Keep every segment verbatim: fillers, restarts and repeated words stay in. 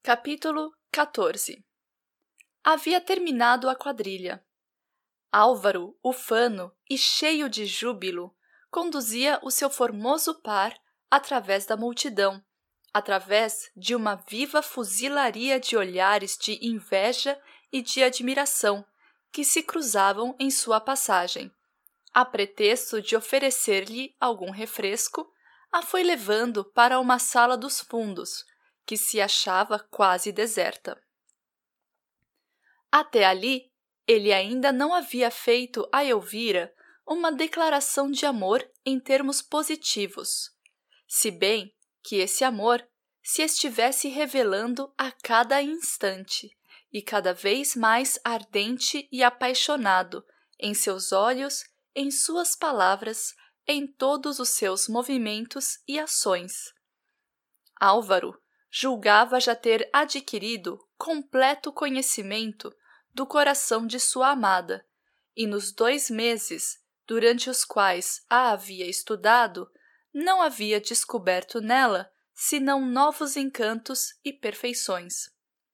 Capítulo quatorze. Havia terminado a quadrilha. Álvaro, ufano e cheio de júbilo, conduzia o seu formoso par através da multidão, através de uma viva fuzilaria de olhares de inveja e de admiração que se cruzavam em sua passagem. A pretexto de oferecer-lhe algum refresco, a foi levando para uma sala dos fundos, que se achava quase deserta. Até ali, ele ainda não havia feito a Elvira uma declaração de amor em termos positivos, se bem que esse amor se estivesse revelando a cada instante e cada vez mais ardente e apaixonado em seus olhos, em suas palavras, em todos os seus movimentos e ações. Álvaro julgava já ter adquirido completo conhecimento do coração de sua amada, e nos dois meses durante os quais a havia estudado, não havia descoberto nela senão novos encantos e perfeições.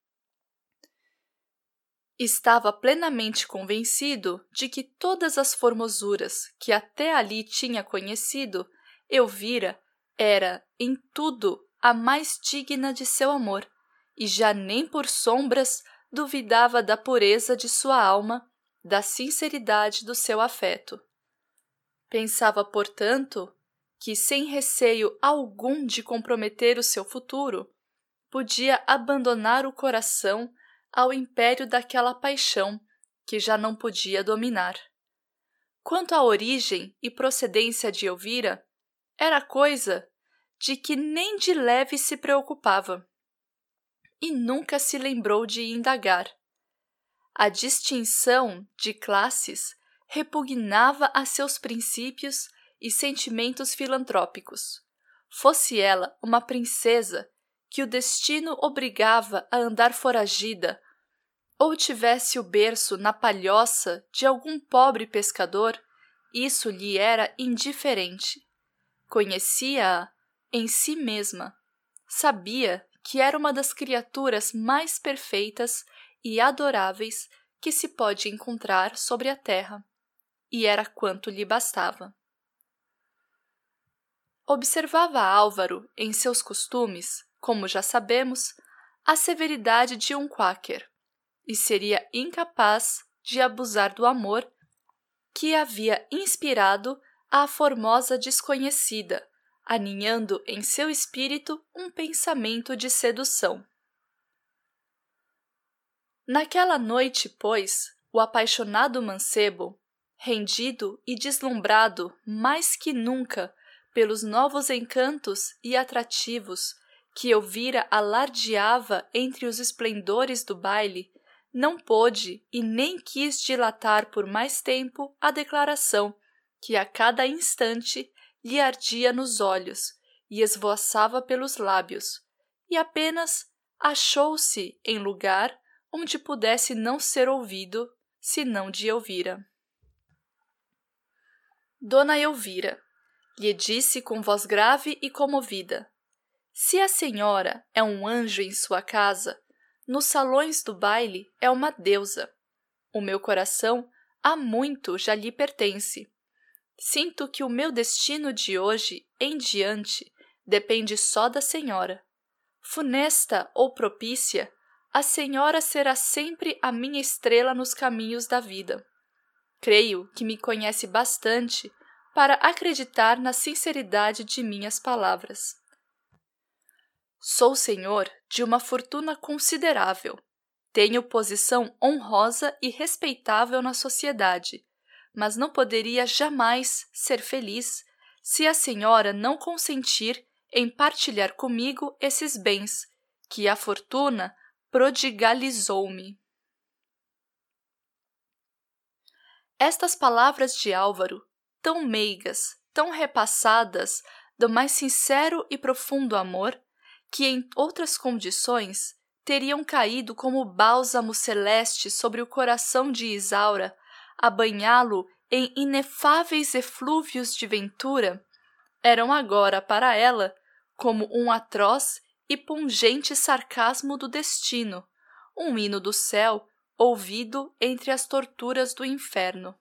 Estava plenamente convencido de que todas as formosuras que até ali tinha conhecido, Elvira era, em tudo, a mais digna de seu amor, e já nem por sombras duvidava da pureza de sua alma, da sinceridade do seu afeto. Pensava, portanto, que, sem receio algum de comprometer o seu futuro, podia abandonar o coração ao império daquela paixão que já não podia dominar. Quanto à origem e procedência de Elvira, era coisa de que nem de leve se preocupava, e nunca se lembrou de indagar. A distinção de classes repugnava a seus princípios e sentimentos filantrópicos. Fosse ela uma princesa que o destino obrigava a andar foragida, ou tivesse o berço na palhoça de algum pobre pescador, isso lhe era indiferente. Conhecia-a em si mesma. Sabia que era uma das criaturas mais perfeitas e adoráveis que se pode encontrar sobre a terra, e era quanto lhe bastava. Observava Álvaro em seus costumes, como já sabemos, a severidade de um quáquer, e seria incapaz de abusar do amor que havia inspirado à formosa desconhecida, aninhando em seu espírito um pensamento de sedução. Naquela noite, pois, o apaixonado mancebo, rendido e deslumbrado mais que nunca pelos novos encantos e atrativos que Elvira alardeava entre os esplendores do baile, não pôde e nem quis dilatar por mais tempo a declaração que a cada instante lhe ardia nos olhos e esvoaçava pelos lábios, e apenas achou-se em lugar onde pudesse não ser ouvido, senão de Elvira. Dona Elvira, lhe disse com voz grave e comovida, se a senhora é um anjo em sua casa, nos salões do baile é uma deusa. O meu coração há muito já lhe pertence. Sinto que o meu destino de hoje em diante depende só da senhora. Funesta ou propícia, a senhora será sempre a minha estrela nos caminhos da vida. Creio que me conhece bastante para acreditar na sinceridade de minhas palavras. Sou senhor de uma fortuna considerável. Tenho posição honrosa e respeitável na sociedade, mas não poderia jamais ser feliz se a senhora não consentir em partilhar comigo esses bens que a fortuna prodigalizou-me. Estas palavras de Álvaro, tão meigas, tão repassadas do mais sincero e profundo amor, que em outras condições teriam caído como bálsamo celeste sobre o coração de Isaura, a banhá-lo em inefáveis eflúvios de ventura, eram agora para ela como um atroz e pungente sarcasmo do destino, um hino do céu ouvido entre as torturas do inferno.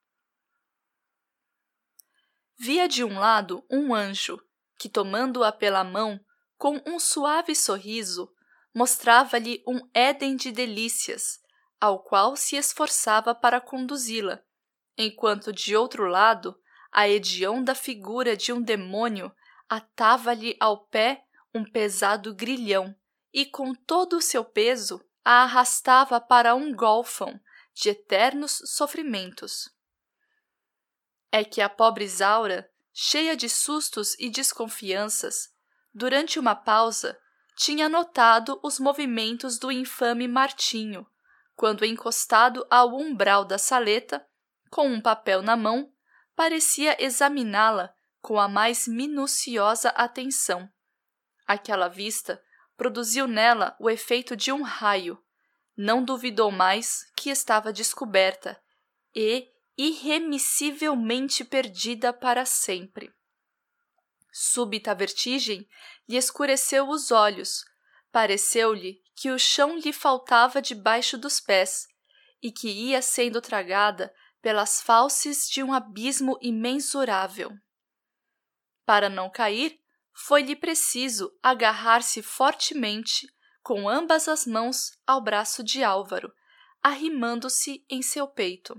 Via de um lado um anjo, que tomando-a pela mão, com um suave sorriso, mostrava-lhe um éden de delícias, ao qual se esforçava para conduzi-la, enquanto de outro lado a hedionda figura de um demônio atava-lhe ao pé um pesado grilhão e com todo o seu peso a arrastava para um golfão de eternos sofrimentos. É que a pobre Isaura, cheia de sustos e desconfianças, durante uma pausa, tinha notado os movimentos do infame Martinho, quando encostado ao umbral da saleta, com um papel na mão, parecia examiná-la com a mais minuciosa atenção. Aquela vista produziu nela o efeito de um raio. Não duvidou mais que estava descoberta e irremissivelmente perdida para sempre. Súbita vertigem lhe escureceu os olhos, pareceu-lhe que o chão lhe faltava debaixo dos pés e que ia sendo tragada pelas fauces de um abismo imensurável. Para não cair, foi-lhe preciso agarrar-se fortemente com ambas as mãos ao braço de Álvaro, arrimando-se em seu peito.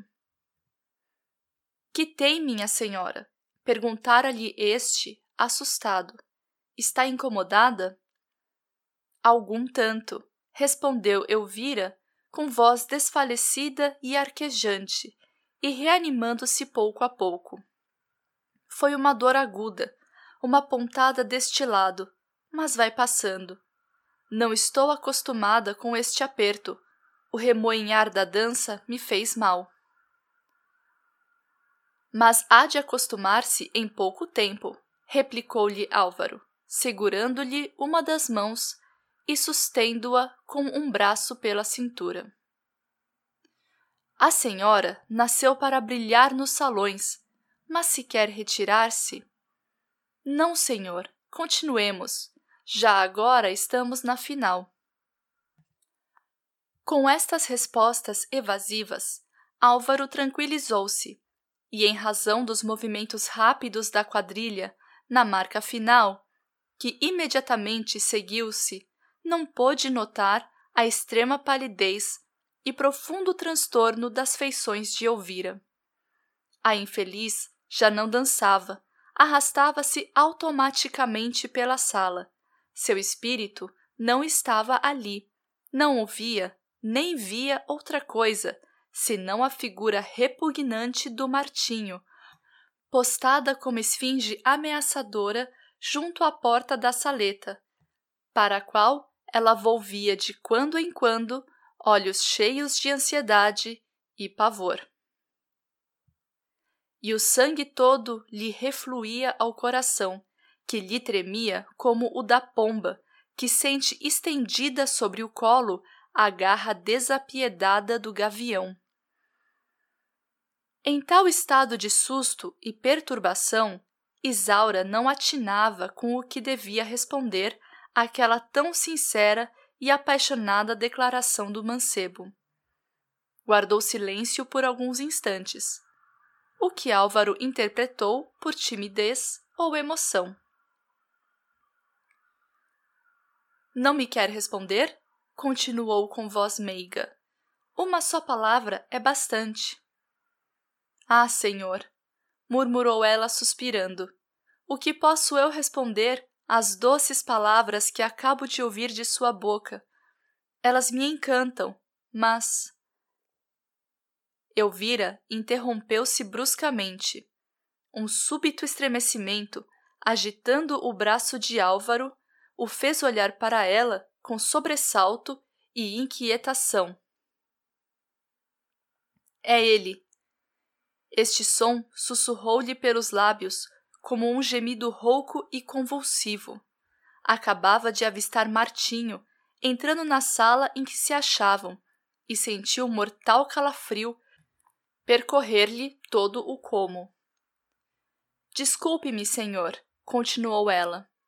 — Que tem, minha senhora? Perguntara-lhe este, assustado. — Está incomodada? — Algum tanto, respondeu Elvira, com voz desfalecida e arquejante, e reanimando-se pouco a pouco. Foi uma dor aguda, uma pontada deste lado, mas vai passando. Não estou acostumada com este aperto. O remoinhar da dança me fez mal. Mas há de acostumar-se em pouco tempo, replicou-lhe Álvaro, segurando-lhe uma das mãos e sustendo-a com um braço pela cintura. A senhora nasceu para brilhar nos salões, mas se quer retirar-se... Não, senhor, continuemos. Já agora estamos na final. Com estas respostas evasivas, Álvaro tranquilizou-se, e em razão dos movimentos rápidos da quadrilha, na marca final, que imediatamente seguiu-se, não pôde notar a extrema palidez e profundo transtorno das feições de Elvira. A infeliz já não dançava, arrastava-se automaticamente pela sala. Seu espírito não estava ali, não ouvia, nem via outra coisa, senão a figura repugnante do Martinho, postada como esfinge ameaçadora junto à porta da saleta, para a qual ela volvia de quando em quando olhos cheios de ansiedade e pavor. E o sangue todo lhe refluía ao coração, que lhe tremia como o da pomba, que sente estendida sobre o colo a garra desapiedada do gavião. Em tal estado de susto e perturbação, Isaura não atinava com o que devia responder àquela tão sincera e apaixonada declaração do mancebo. Guardou silêncio por alguns instantes, o que Álvaro interpretou por timidez ou emoção. — Não me quer responder? Continuou com voz meiga. Uma só palavra é bastante. — Ah, senhor, murmurou ela suspirando, o que posso eu responder às doces palavras que acabo de ouvir de sua boca? Elas me encantam, mas... Elvira interrompeu-se bruscamente. Um súbito estremecimento, agitando o braço de Álvaro, o fez olhar para ela com sobressalto e inquietação. É ele. Este som sussurrou-lhe pelos lábios como um gemido rouco e convulsivo. Acabava de avistar Martinho, entrando na sala em que se achavam, e sentiu um mortal calafrio percorrer-lhe todo o como. — Desculpe-me, senhor, continuou ela.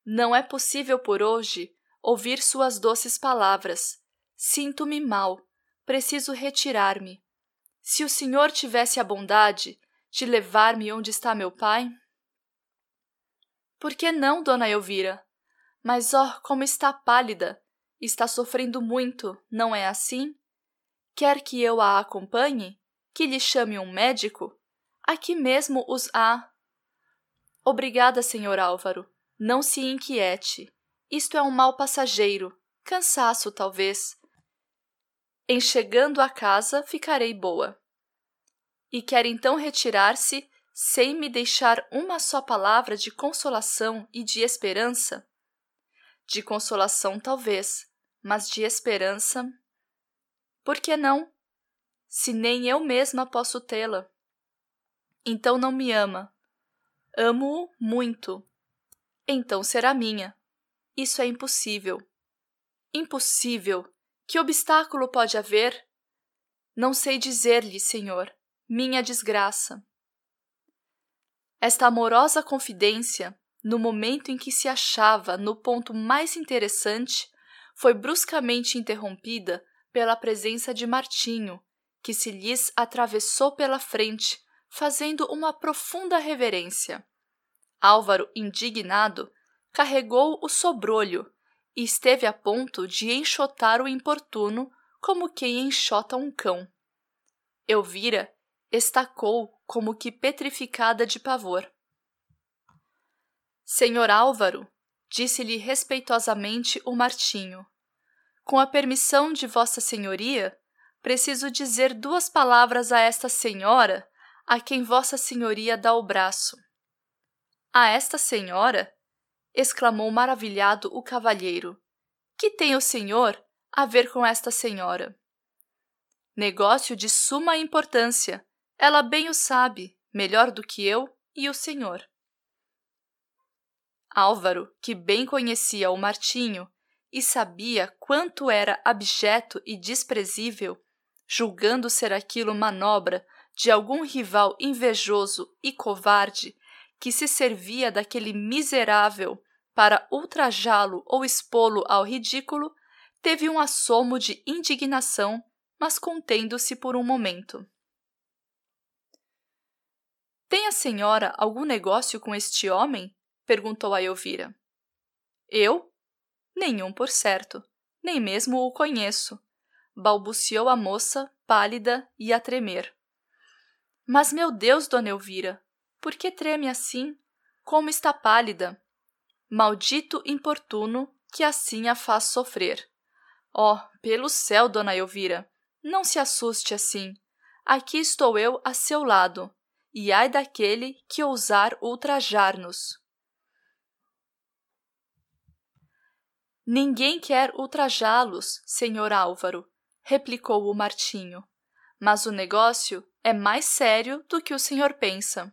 Não é possível por hoje ouvir suas doces palavras. Sinto-me mal, preciso retirar-me. Se o senhor tivesse a bondade de levar-me onde está meu pai? Por que não, dona Elvira? Mas, ó, como está pálida! Está sofrendo muito, não é assim? Quer que eu a acompanhe? Que lhe chame um médico? Aqui mesmo os há. Obrigada, senhor Álvaro. Não se inquiete. Isto é um mal passageiro. Cansaço, talvez. Em chegando à casa, ficarei boa. E quer então retirar-se, sem me deixar uma só palavra de consolação e de esperança? De consolação, talvez, mas de esperança... Por que não? Se nem eu mesma posso tê-la. Então não me ama. Amo-o muito. Então será minha. Isso é impossível. Impossível! Que obstáculo pode haver? Não sei dizer-lhe, senhor, minha desgraça. Esta amorosa confidência, no momento em que se achava no ponto mais interessante, foi bruscamente interrompida pela presença de Martinho, que se lhes atravessou pela frente, fazendo uma profunda reverência. Álvaro, indignado, carregou o sobrolho e esteve a ponto de enxotar o importuno como quem enxota um cão. Elvira estacou como que petrificada de pavor. Senhor Álvaro, disse-lhe respeitosamente o Martinho, com a permissão de Vossa Senhoria, preciso dizer duas palavras a esta senhora, a quem Vossa Senhoria dá o braço. A esta senhora? Exclamou maravilhado o cavalheiro. Que tem o senhor a ver com esta senhora? Negócio de suma importância. Ela bem o sabe, melhor do que eu e o senhor. Álvaro, que bem conhecia o Martinho e sabia quanto era abjeto e desprezível, julgando ser aquilo manobra de algum rival invejoso e covarde que se servia daquele miserável para ultrajá-lo ou expô-lo ao ridículo, teve um assomo de indignação, mas contendo-se por um momento. Tem a senhora algum negócio com este homem? Perguntou a Elvira. Eu? Nenhum, por certo. Nem mesmo o conheço. Balbuciou a moça, pálida e a tremer. Mas, meu Deus, dona Elvira, por que treme assim? Como está pálida? Maldito importuno que assim a faz sofrer. Oh, pelo céu, dona Elvira, não se assuste assim. Aqui estou eu a seu lado, e ai daquele que ousar ultrajar-nos. Ninguém quer ultrajá-los, senhor Álvaro, replicou o Martinho, mas o negócio é mais sério do que o senhor pensa.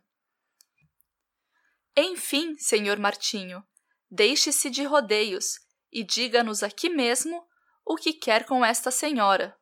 Enfim, senhor Martinho, deixe-se de rodeios e diga-nos aqui mesmo o que quer com esta senhora.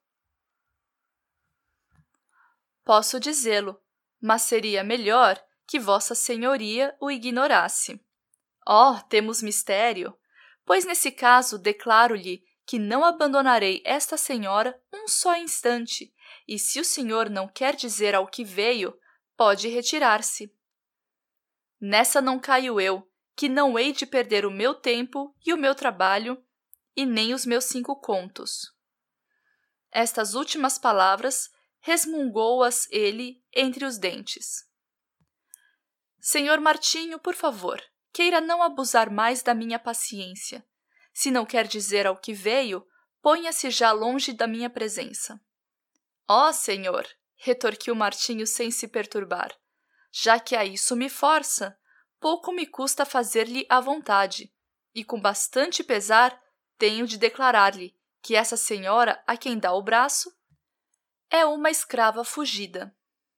Posso dizê-lo, mas seria melhor que Vossa Senhoria o ignorasse. Oh, temos mistério! Pois nesse caso declaro-lhe que não abandonarei esta senhora um só instante, e se o senhor não quer dizer ao que veio, pode retirar-se. Nessa não caio eu, que não hei de perder o meu tempo e o meu trabalho, e nem os meus cinco contos. Estas últimas palavras resmungou-as ele entre os dentes. Senhor Martinho, por favor, queira não abusar mais da minha paciência. Se não quer dizer ao que veio, ponha-se já longe da minha presença. Ó, oh, senhor, retorquiu Martinho sem se perturbar, já que a isso me força, pouco me custa fazer-lhe a vontade, e com bastante pesar tenho de declarar-lhe que essa senhora a quem dá o braço é uma escrava fugida.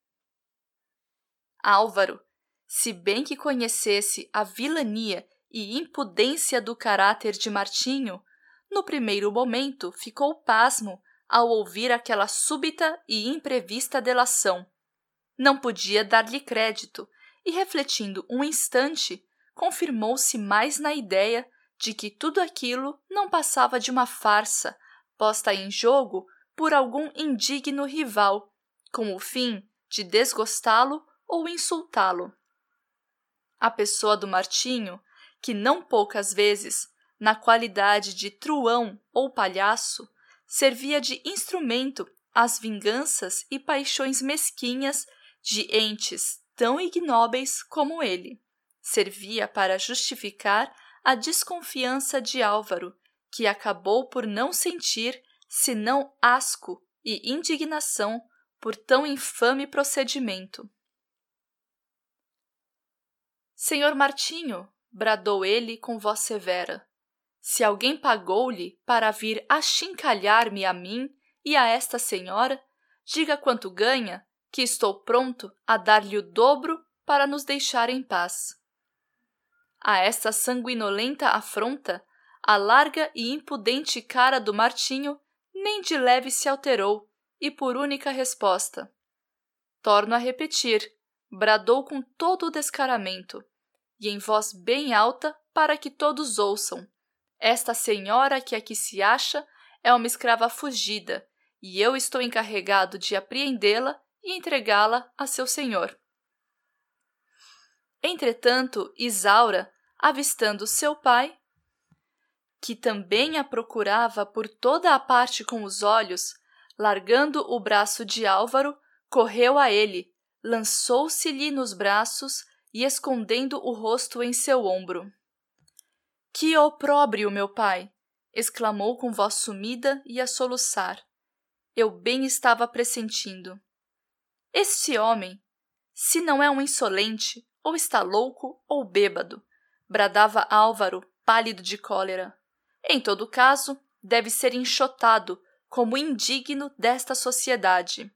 Álvaro, se bem que conhecesse a vilania e impudência do caráter de Martinho, no primeiro momento ficou pasmo ao ouvir aquela súbita e imprevista delação. Não podia dar-lhe crédito e, refletindo um instante, confirmou-se mais na ideia de que tudo aquilo não passava de uma farsa posta em jogo por algum indigno rival, com o fim de desgostá-lo ou insultá-lo. A pessoa do Martinho, que não poucas vezes, na qualidade de truão ou palhaço, servia de instrumento às vinganças e paixões mesquinhas de entes tão ignóbeis como ele, servia para justificar a desconfiança de Álvaro, que acabou por não sentir senão asco e indignação por tão infame procedimento. Senhor Martinho, bradou ele com voz severa, se alguém pagou-lhe para vir achincalhar-me a mim e a esta senhora, diga quanto ganha, que estou pronto a dar-lhe o dobro para nos deixar em paz. A esta sanguinolenta afronta, a larga e impudente cara do Martinho nem de leve se alterou, e por única resposta. Torno a repetir, bradou com todo o descaramento, e em voz bem alta para que todos ouçam. Esta senhora que aqui se acha é uma escrava fugida, e eu estou encarregado de apreendê-la e entregá-la a seu senhor. Entretanto, Isaura, avistando seu pai, que também a procurava por toda a parte com os olhos, largando o braço de Álvaro, correu a ele, lançou-se-lhe nos braços e escondendo o rosto em seu ombro. — Que opróbrio, meu pai! Exclamou com voz sumida e a soluçar. Eu bem estava pressentindo. Este homem, se não é um insolente, ou está louco ou bêbado, bradava Álvaro, pálido de cólera. Em todo caso, deve ser enxotado como indigno desta sociedade.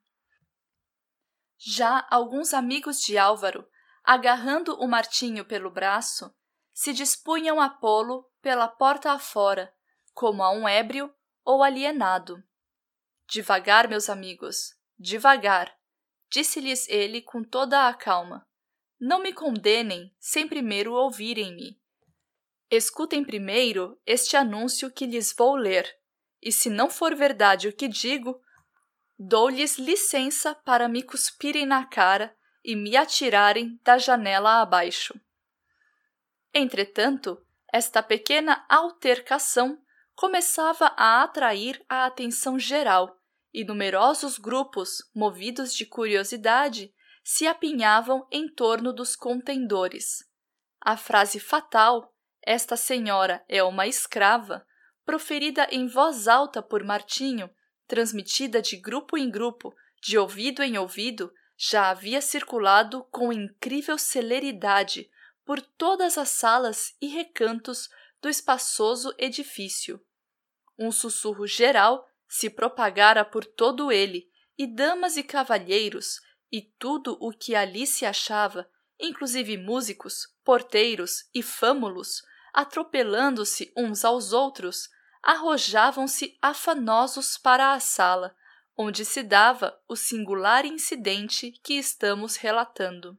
Já alguns amigos de Álvaro, agarrando o Martinho pelo braço, se dispunham a pô-lo pela porta afora, como a um ébrio ou alienado. Devagar, meus amigos, devagar, disse-lhes ele com toda a calma. Não me condenem sem primeiro ouvirem-me. Escutem primeiro este anúncio que lhes vou ler, e se não for verdade o que digo, dou-lhes licença para me cuspirem na cara e me atirarem da janela abaixo. Entretanto, esta pequena altercação começava a atrair a atenção geral, e numerosos grupos, movidos de curiosidade, se apinhavam em torno dos contendores. A frase fatal, esta senhora é uma escrava, proferida em voz alta por Martinho, transmitida de grupo em grupo, de ouvido em ouvido, já havia circulado com incrível celeridade por todas as salas e recantos do espaçoso edifício. Um sussurro geral se propagara por todo ele, e damas e cavalheiros, e tudo o que ali se achava, inclusive músicos, porteiros e fâmulos, atropelando-se uns aos outros, arrojavam-se afanosos para a sala, onde se dava o singular incidente que estamos relatando.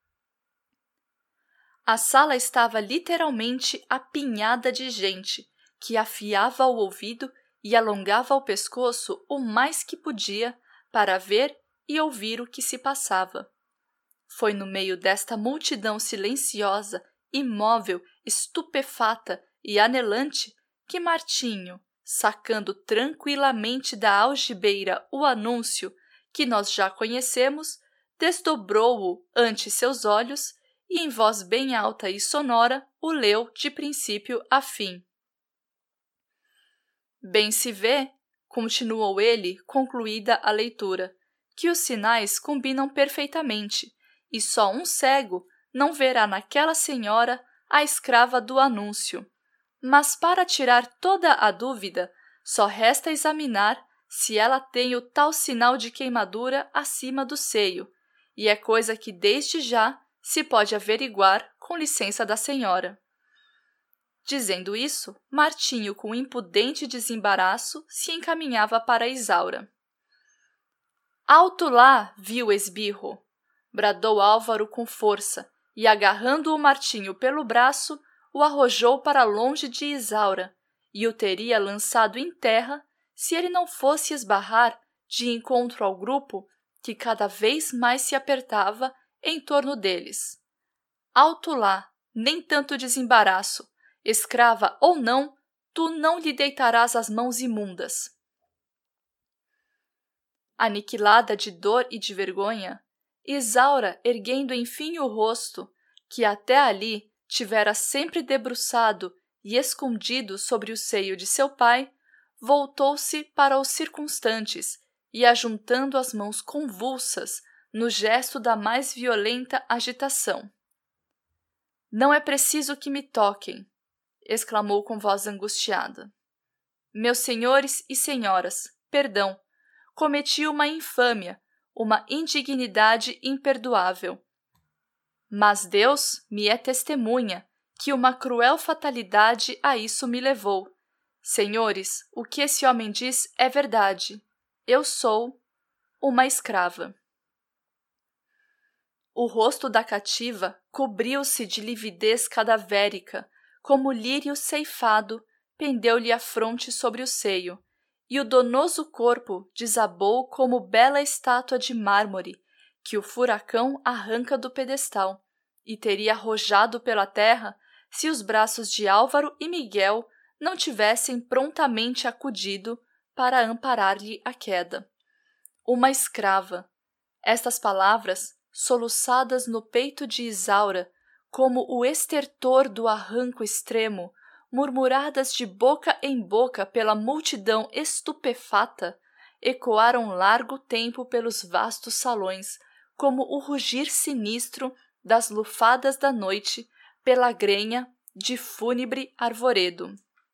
A sala estava literalmente apinhada de gente, que afiava o ouvido e alongava o pescoço o mais que podia para ver e ouvir o que se passava. Foi no meio desta multidão silenciosa, imóvel, estupefata e anelante que Martinho, sacando tranquilamente da algibeira o anúncio que nós já conhecemos, desdobrou-o ante seus olhos e, em voz bem alta e sonora, o leu de princípio a fim. Bem se vê, continuou ele, concluída a leitura, que os sinais combinam perfeitamente, e só um cego não verá naquela senhora a escrava do anúncio. Mas para tirar toda a dúvida, só resta examinar se ela tem o tal sinal de queimadura acima do seio, e é coisa que desde já se pode averiguar com licença da senhora. Dizendo isso, Martinho, com impudente desembaraço, se encaminhava para Isaura. — Alto lá, vil esbirro! Bradou Álvaro com força, e, agarrando o Martinho pelo braço, o arrojou para longe de Isaura, e o teria lançado em terra se ele não fosse esbarrar de encontro ao grupo que cada vez mais se apertava em torno deles. Alto lá, nem tanto desembaraço, escrava ou não, tu não lhe deitarás as mãos imundas. Aniquilada de dor e de vergonha, Isaura, erguendo enfim o rosto, que até ali tivera sempre debruçado e escondido sobre o seio de seu pai, voltou-se para os circunstantes e, ajuntando as mãos convulsas no gesto da mais violenta agitação. Não é preciso que me toquem, exclamou com voz angustiada. Meus senhores e senhoras, perdão, cometi uma infâmia, uma indignidade imperdoável. Mas Deus me é testemunha que uma cruel fatalidade a isso me levou. Senhores, o que esse homem diz é verdade. Eu sou uma escrava. O rosto da cativa cobriu-se de lividez cadavérica, como lírio ceifado, pendeu-lhe a fronte sobre o seio, e o donoso corpo desabou como bela estátua de mármore, que o furacão arranca do pedestal, e teria arrojado pela terra se os braços de Álvaro e Miguel não tivessem prontamente acudido para amparar-lhe a queda. Uma escrava. Estas palavras, soluçadas no peito de Isaura, como o estertor do arranco extremo, murmuradas de boca em boca pela multidão estupefata, ecoaram largo tempo pelos vastos salões, como o rugir sinistro das lufadas da noite pela grenha de fúnebre arvoredo.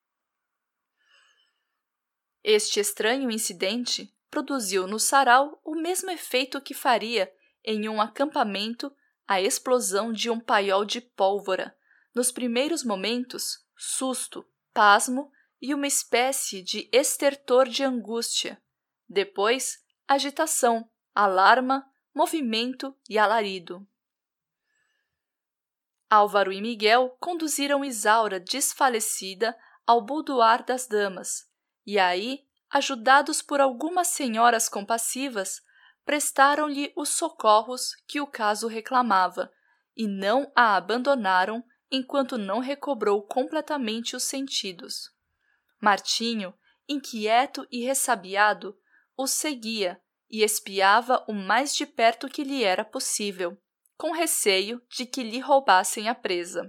Este estranho incidente produziu no sarau o mesmo efeito que faria em um acampamento a explosão de um paiol de pólvora. Nos primeiros momentos, susto, pasmo e uma espécie de estertor de angústia. Depois, agitação, alarma, movimento e alarido. Álvaro e Miguel conduziram Isaura desfalecida ao boudoir das damas, e aí, ajudados por algumas senhoras compassivas, prestaram-lhe os socorros que o caso reclamava, e não a abandonaram enquanto não recobrou completamente os sentidos. Martinho, inquieto e ressabiado, os seguia e espiava o mais de perto que lhe era possível, com receio de que lhe roubassem a presa.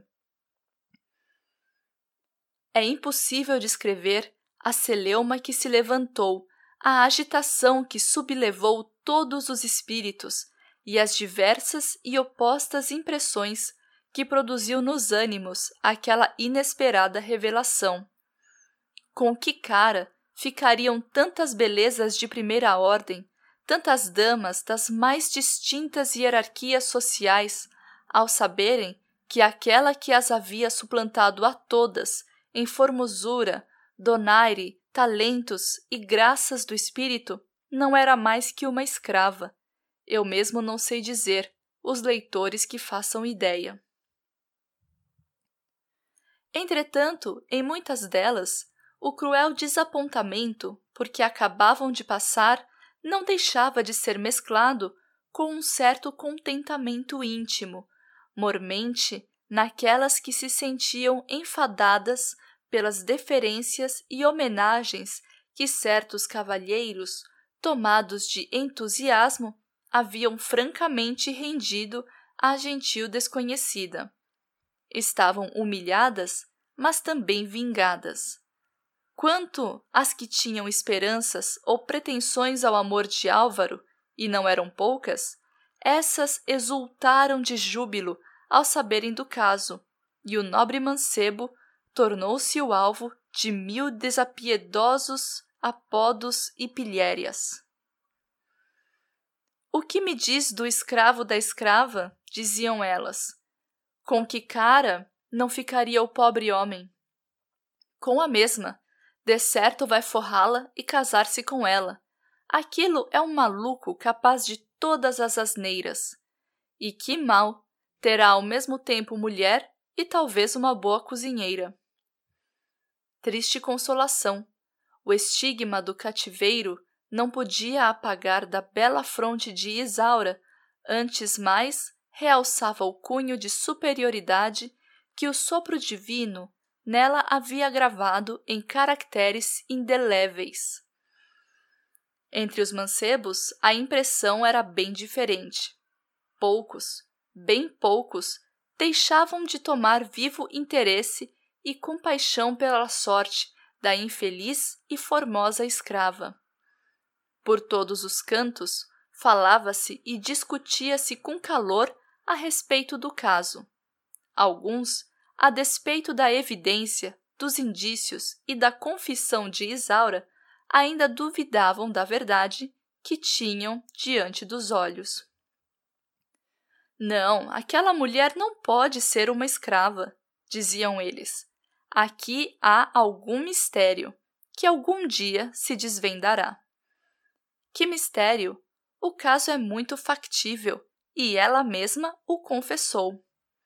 É impossível descrever a celeuma que se levantou, a agitação que sublevou todos os espíritos e as diversas e opostas impressões que produziu nos ânimos aquela inesperada revelação. Com que cara ficariam tantas belezas de primeira ordem, tantas damas das mais distintas hierarquias sociais, ao saberem que aquela que as havia suplantado a todas em formosura, donaire, talentos e graças do espírito não era mais que uma escrava? Eu mesmo não sei dizer, os leitores que façam ideia. Entretanto, em muitas delas, o cruel desapontamento por que acabavam de passar não deixava de ser mesclado com um certo contentamento íntimo, mormente naquelas que se sentiam enfadadas pelas deferências e homenagens que certos cavalheiros, tomados de entusiasmo, haviam francamente rendido à gentil desconhecida. Estavam humilhadas, mas também vingadas. Quanto às que tinham esperanças ou pretensões ao amor de Álvaro, e não eram poucas, essas exultaram de júbilo ao saberem do caso, e o nobre mancebo tornou-se o alvo de mil desapiedosos apodos e pilhérias. O que me diz do escravo da escrava? Diziam elas. Com que cara não ficaria o pobre homem? Com a mesma, de certo vai forrá-la e casar-se com ela. Aquilo é um maluco capaz de todas as asneiras. E que mal, terá ao mesmo tempo mulher e talvez uma boa cozinheira. Triste consolação! O estigma do cativeiro não podia apagar da bela fronte de Isaura, antes mais realçava o cunho de superioridade que o sopro divino nela havia gravado em caracteres indeléveis. Entre os mancebos, a impressão era bem diferente. Poucos, bem poucos, deixavam de tomar vivo interesse e compaixão pela sorte da infeliz e formosa escrava. Por todos os cantos, falava-se e discutia-se com calor a respeito do caso. Alguns, a despeito da evidência, dos indícios e da confissão de Isaura, ainda duvidavam da verdade que tinham diante dos olhos. Não, aquela mulher não pode ser uma escrava, diziam eles. Aqui há algum mistério, que algum dia se desvendará. Que mistério? O caso é muito factível, e ela mesma o confessou.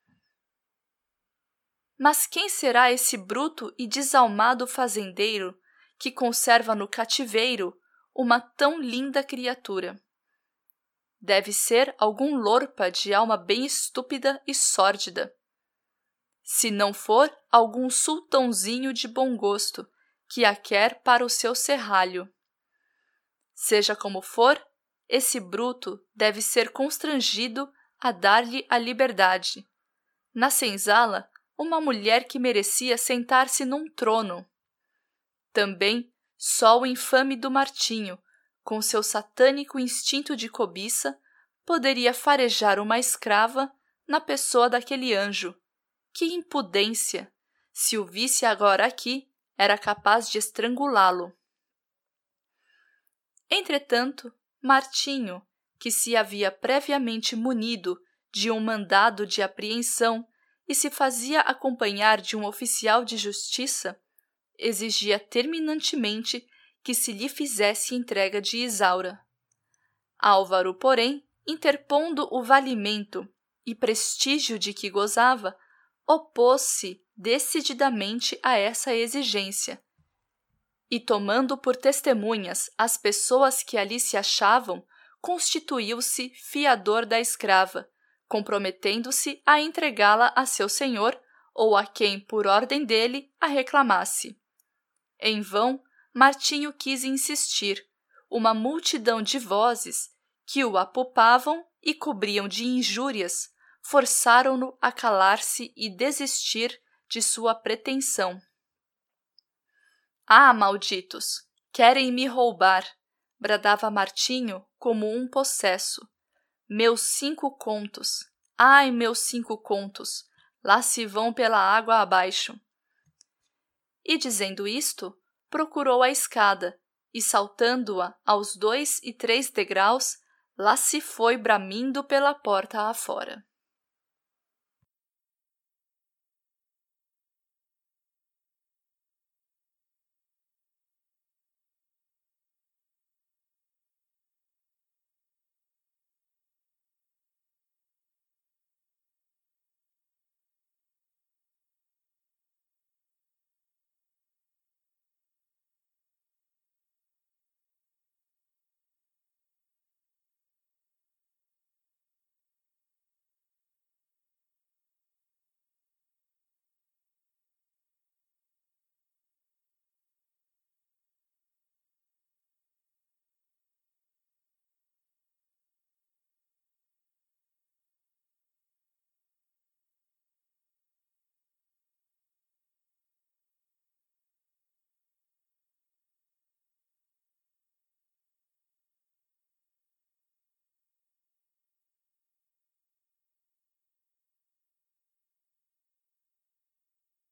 Mas quem será esse bruto e desalmado fazendeiro que conserva no cativeiro uma tão linda criatura? Deve ser algum lorpa de alma bem estúpida e sórdida. Se não for algum sultãozinho de bom gosto, que a quer para o seu serralho. Seja como for, esse bruto deve ser constrangido a dar-lhe a liberdade. Na senzala, uma mulher que merecia sentar-se num trono. Também só o infame do Martinho, com seu satânico instinto de cobiça, poderia farejar uma escrava na pessoa daquele anjo. Que impudência! Se o visse agora aqui, era capaz de estrangulá-lo. Entretanto, Martinho, que se havia previamente munido de um mandado de apreensão e se fazia acompanhar de um oficial de justiça, exigia terminantemente que se lhe fizesse entrega de Isaura. Álvaro, porém, interpondo o valimento e prestígio de que gozava, opôs-se decididamente a essa exigência, e, tomando por testemunhas as pessoas que ali se achavam, constituiu-se fiador da escrava, comprometendo-se a entregá-la a seu senhor ou a quem, por ordem dele, a reclamasse. Em vão, Martinho quis insistir. Uma multidão de vozes, que o apupavam e cobriam de injúrias, forçaram-no a calar-se e desistir de sua pretensão. Ah, malditos! Querem me roubar! Bradava Martinho como um possesso. Meus cinco contos! Ai, meus cinco contos! Lá se vão pela água abaixo. E, dizendo isto, procurou a escada e, saltando-a aos dois e três degraus, lá se foi bramindo pela porta afora.